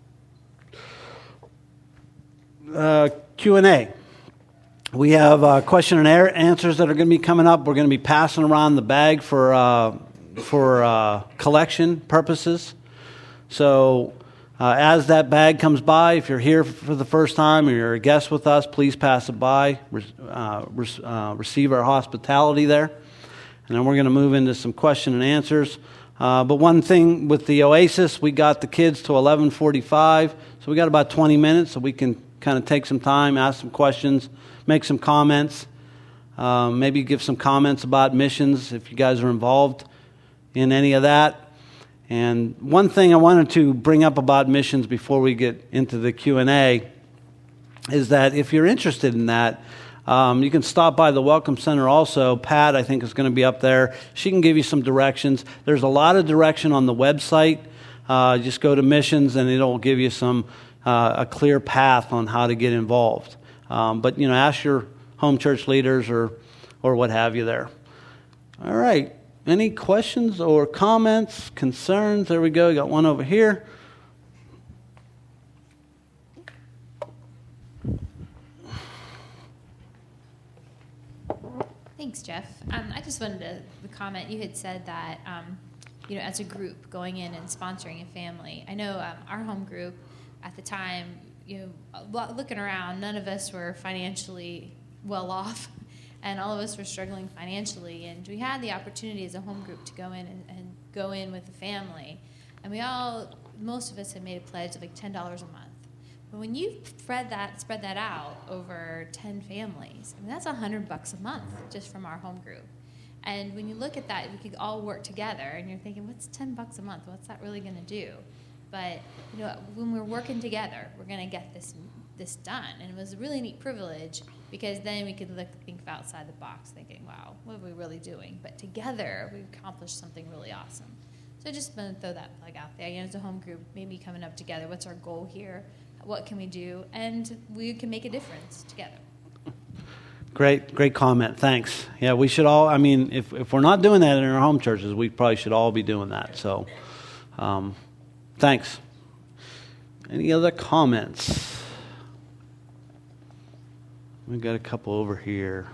Uh, Q and A. We have uh, question and answers that are going to be coming up. We're going to be passing around the bag for uh, for uh, collection purposes. So uh, as that bag comes by, if you're here for the first time or you're a guest with us, please pass it by. Uh, uh, receive our hospitality there. And then we're going to move into some question and answers. Uh, but one thing with the Oasis, we got the kids to eleven forty-five, so we got about twenty minutes, so we can kind of take some time, ask some questions, make some comments, um, maybe give some comments about missions if you guys are involved in any of that. And one thing I wanted to bring up about missions before we get into the Q and A is that if you're interested in that, Um, you can stop by the Welcome Center also. Pat, I think, is going to be up there. She can give you some directions. There's a lot of direction on the website. Uh, just go to missions, and it'll give you some uh, a clear path on how to get involved. Um, but, you know, ask your home church leaders or, or what have you there. All right. Any questions or comments, concerns? There we go. We got one over here. Thanks, Jeff. Um, I just wanted to comment. You had said that, um, you know, as a group going in and sponsoring a family. I know um, our home group at the time, you know, looking around, none of us were financially well off, and all of us were struggling financially. And we had the opportunity as a home group to go in and, and go in with the family. And we all, most of us had made a pledge of like ten dollars a month. But when you spread that spread that out over ten families, I mean, that's a hundred bucks a month just from our home group. And when you look at that, we could all work together, and you're thinking, what's ten bucks a month? What's that really going to do? But you know, when we're working together, we're going to get this this done. And it was a really neat privilege because then we could look think outside the box, thinking, wow, what are we really doing? But together, we've accomplished something really awesome. So I just want to throw that plug out there. You know, as a home group, maybe coming up together. What's our goal here? What can we do? And we can make a difference together. Great, great comment. Thanks. Yeah, we should all, I mean, if, if we're not doing that in our home churches, we probably should all be doing that. So, um, thanks. Any other comments? We've got a couple over here.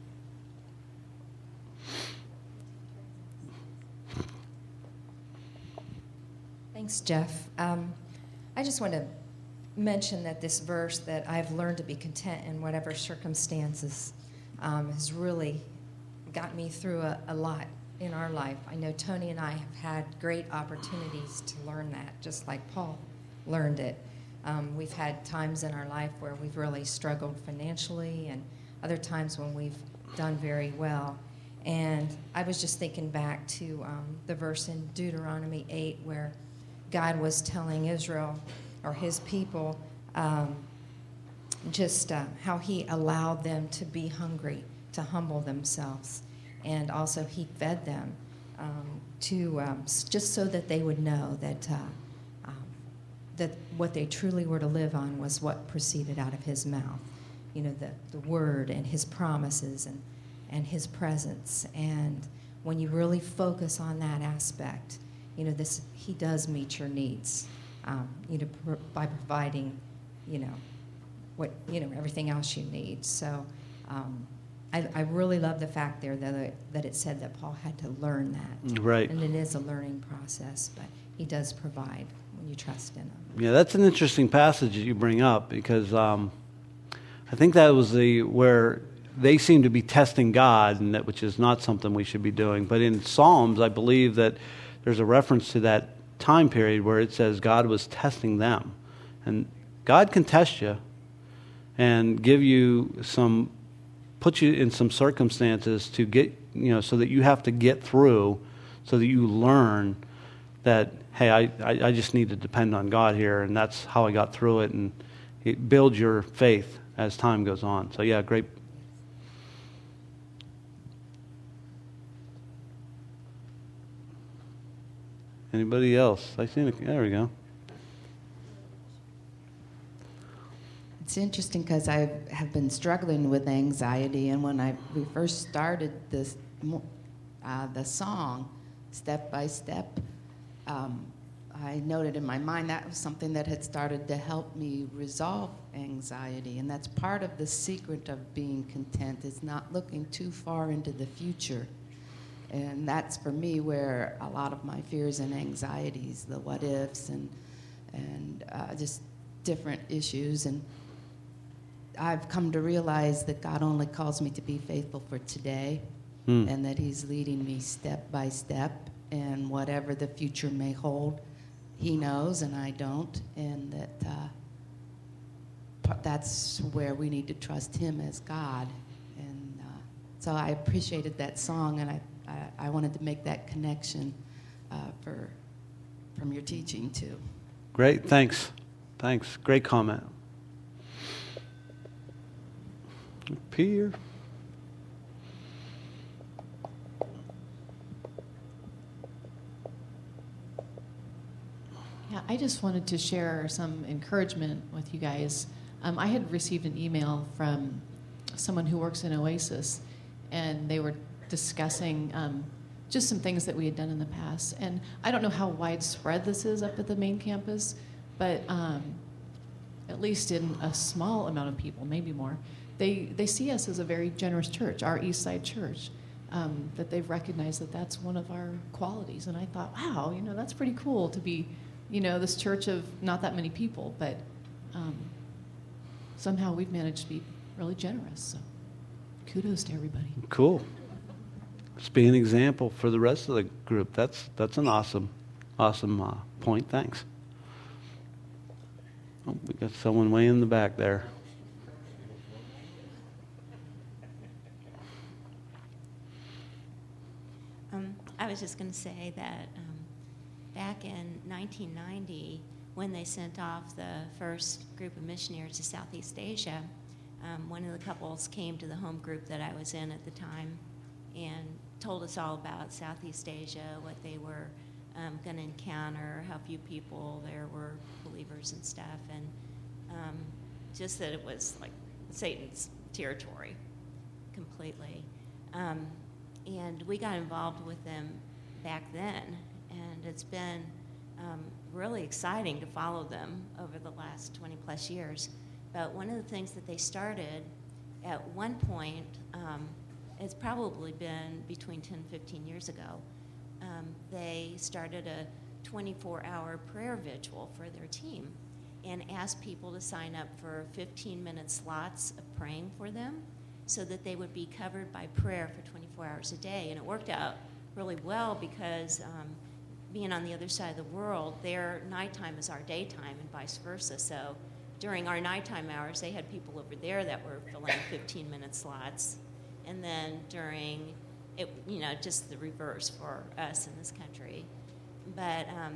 Thanks, Jeff. Um, I just want to mention that this verse that I've learned to be content in whatever circumstances um, has really got me through a, a lot in our life. I know Tony and I have had great opportunities to learn that, just like Paul learned it. Um, we've had times in our life where we've really struggled financially and other times when we've done very well. And I was just thinking back to um, the verse in Deuteronomy eight where God was telling Israel or his people, um, just uh, how he allowed them to be hungry, to humble themselves. And also he fed them um, to um, just so that they would know that, uh, um, that what they truly were to live on was what proceeded out of his mouth. You know, the, the word and his promises and, and his presence. And when you really focus on that aspect, you know, this he does meet your needs. Um, you know, pr- by providing, you know, what you know, everything else you need. So, um, I, I really love the fact there that it, that it said that Paul had to learn that. Right. And it is a learning process, but he does provide when you trust in him. Yeah, that's an interesting passage that you bring up because um, I think that was the where they seem to be testing God, and that which is not something we should be doing. But in Psalms, I believe that there's a reference to that time period where it says God was testing them. And God can test you and give you some, put you in some circumstances to get, you know, so that you have to get through, so that you learn that, hey, I, I, I just need to depend on God here, and that's how I got through it, and it builds your faith as time goes on. So yeah, great. Anybody else? I seen it. There we go. It's interesting because I have been struggling with anxiety, and when I we first started this, uh, the song, Step by Step, um, uh, I noted in my mind that was something that had started to help me resolve anxiety. And that's part of the secret of being content, is not looking too far into the future. And that's for me where a lot of my fears and anxieties, the what ifs and, and uh, just different issues. And I've come to realize that God only calls me to be faithful for today, mm. and that he's leading me step by step, and whatever the future may hold, he knows and I don't, and that uh, that's where we need to trust him as God. And uh, so I appreciated that song, and I, I, I wanted to make that connection uh, for from your teaching too. Great, thanks. Thanks, great comment. Peter. Yeah, I just wanted to share some encouragement with you guys. Um, I had received an email from someone who works in Oasis, and they were discussing um, just some things that we had done in the past. And I don't know how widespread this is up at the main campus, but um, at least in a small amount of people, maybe more, they, they see us as a very generous church, our East Side church, um, that they've recognized that that's one of our qualities. And I thought, wow, you know, that's pretty cool to be, you know, this church of not that many people, but um, somehow we've managed to be really generous. So kudos to everybody. Cool. Let's be an example for the rest of the group. That's that's an awesome, awesome uh, point. Thanks. Oh, we got someone way in the back there. Um, I was just going to say that um, back in nineteen ninety, when they sent off the first group of missionaries to Southeast Asia, um, one of the couples came to the home group that I was in at the time and told us all about Southeast Asia, what they were um, going to encounter, how few people there were believers and stuff, and um, just that it was like Satan's territory completely. Um, and we got involved with them back then, and it's been um, really exciting to follow them over the last twenty plus years. But one of the things that they started at one point, um, it's probably been between ten and fifteen years ago, um, they started a twenty-four hour prayer vigil for their team and asked people to sign up for fifteen minute slots of praying for them so that they would be covered by prayer for twenty-four hours a day. And it worked out really well because um, being on the other side of the world, their nighttime is our daytime and vice versa. So during our nighttime hours, they had people over there that were filling fifteen minute slots. And then during, it, you know, just the reverse for us in this country. But um,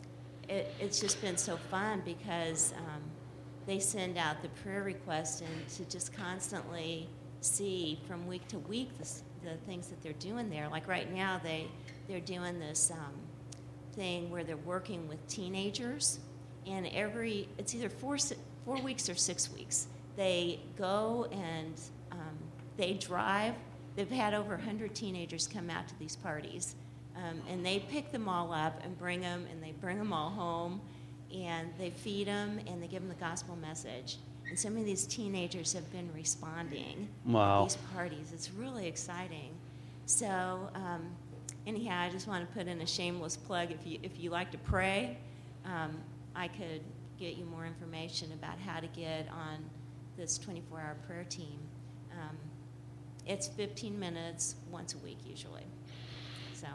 it, it's just been so fun because um, they send out the prayer requests and to just constantly see from week to week the, the things that they're doing there. Like right now, they, they're doing this um, thing where they're working with teenagers. And every, it's either four, four weeks or six weeks, they go and um, they drive. They've had over one hundred teenagers come out to these parties. Um, and they pick them all up and bring them, and they bring them all home, and they feed them, and they give them the gospel message. And some of these teenagers have been responding wow. to these parties. It's really exciting. So um, anyhow, I just want to put in a shameless plug. If you, if you like to pray, um, I could get you more information about how to get on this twenty-four hour prayer team. Um, it's fifteen minutes once a week usually. So.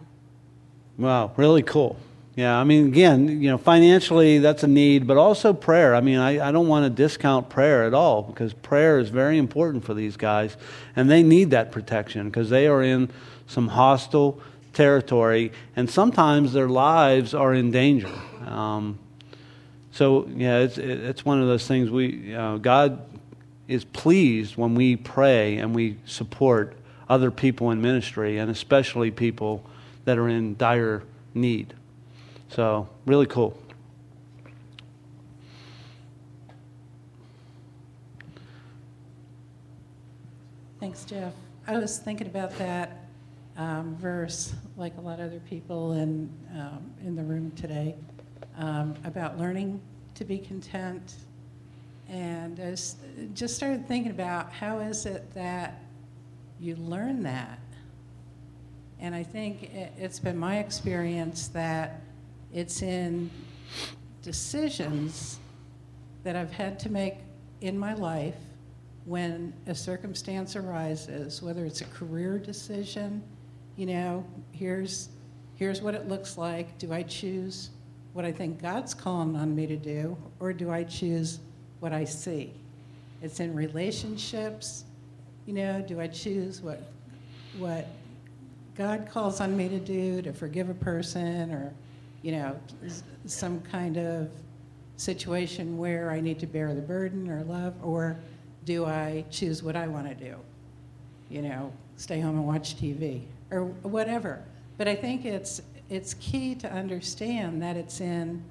Wow, really cool. Yeah, I mean, again, you know, financially that's a need, but also prayer. I mean, I, I don't want to discount prayer at all because prayer is very important for these guys, and they need that protection because they are in some hostile territory, and sometimes their lives are in danger. Um, so, yeah, it's it's one of those things we, uh, God is pleased when we pray and we support other people in ministry, and especially people that are in dire need. So, really cool. Thanks, Jeff. I was thinking about that um, verse, like a lot of other people in um, in the room today. um, about learning to be content. And I was, just started thinking about how is it that you learn that? And I think it, it's been my experience that it's in decisions that I've had to make in my life when a circumstance arises, whether it's a career decision, you know, here's, here's what it looks like. Do I choose what I think God's calling on me to do, or do I choose what I see? It's in relationships, you know, do I choose what, what God calls on me to do, to forgive a person, or, you know, some kind of situation where I need to bear the burden or love, or do I choose what I want to do? You know, stay home and watch T V or whatever. But I think it's it's key to understand that it's in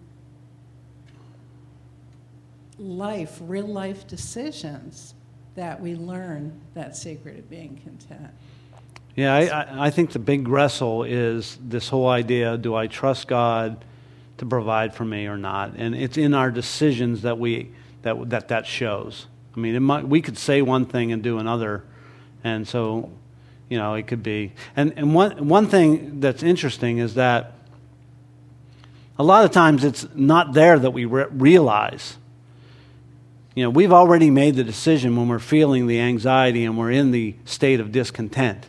life, real life decisions, that we learn that secret of being content. Yeah, I, I think the big wrestle is this whole idea, do I trust God to provide for me or not? And it's in our decisions that we that that, that shows. I mean, it might, we could say one thing and do another, and so, you know, it could be. And and one one thing that's interesting is that a lot of times it's not there that we re- realize. You know, we've already made the decision when we're feeling the anxiety and we're in the state of discontent.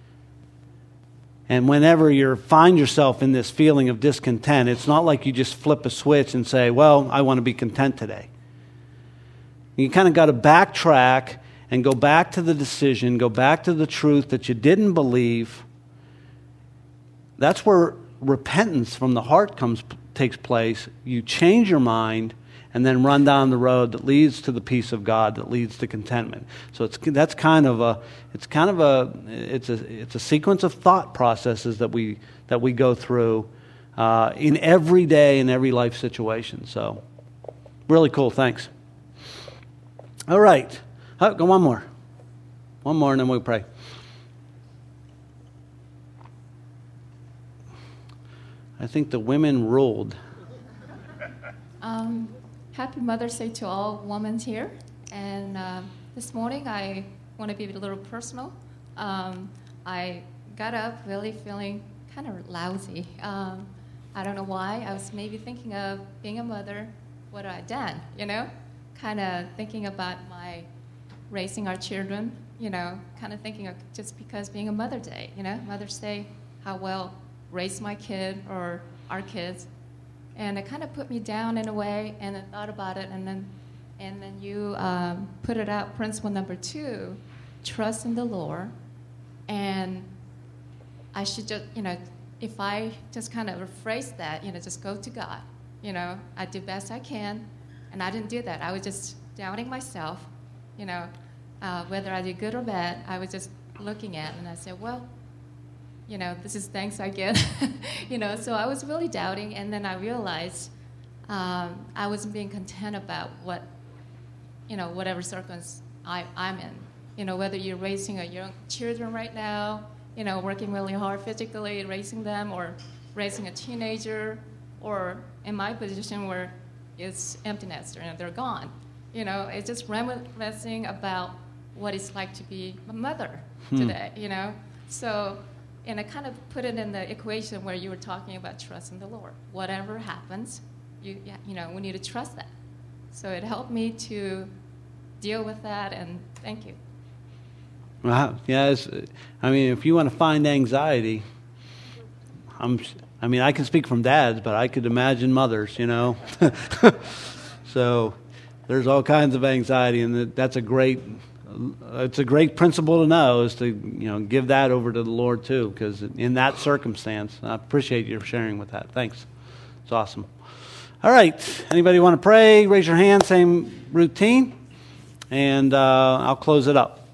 And whenever you find yourself in this feeling of discontent, it's not like you just flip a switch and say, well, I want to be content today. You kind of got to backtrack and go back to the decision, go back to the truth that you didn't believe. That's where repentance from the heart comes takes place. You change your mind and then run down the road that leads to the peace of God, that leads to contentment. So it's that's kind of a it's kind of a it's a it's a sequence of thought processes that we that we go through uh, in every day in every life situation. So really cool. Thanks. All right, oh, go one more, one more, and then we'll pray. I think the women ruled. Um, happy Mother's Day to all women here. And uh, this morning I want to be a little personal. Um, I got up really feeling kind of lousy. Um, I don't know why. I was maybe thinking of being a mother, what I done, you know? Kind of thinking about my raising our children, you know, kind of thinking of just because being a Mother Day, you know, Mother's Day, how well raise my kid or our kids. And it kind of put me down in a way, and I thought about it, and then and then you um, put it out, principle number two, trust in the Lord. And I should just, you know, if I just kind of rephrase that, you know, just go to God. You know, I do best I can, and I didn't do that. I was just doubting myself, you know, uh, whether I did good or bad. I was just looking at it, and I said, well, you know, this is thanks I get, you know. So I was really doubting, and then I realized um, I wasn't being content about what, you know, whatever circumstance I, I'm in. You know, whether you're raising a young children right now, you know, working really hard physically, raising them, or raising a teenager, or in my position where it's empty nester and they're gone. You know, it's just reminiscing about what it's like to be a mother hmm. today, you know. So, and I kind of put it in the equation where you were talking about trust in the Lord. Whatever happens, you you know, we need to trust that. So it helped me to deal with that, and thank you. Wow. Yeah, it's, I mean, if you want to find anxiety, I'm, I mean, I can speak from dads, but I could imagine mothers, you know. So there's all kinds of anxiety, and that's a great, it's a great principle to know, is to, you know, give that over to the Lord too, because in that circumstance, I appreciate your sharing with that. Thanks. It's awesome. All right. Anybody want to pray? Raise your hand. Same routine, and uh, I'll close it up.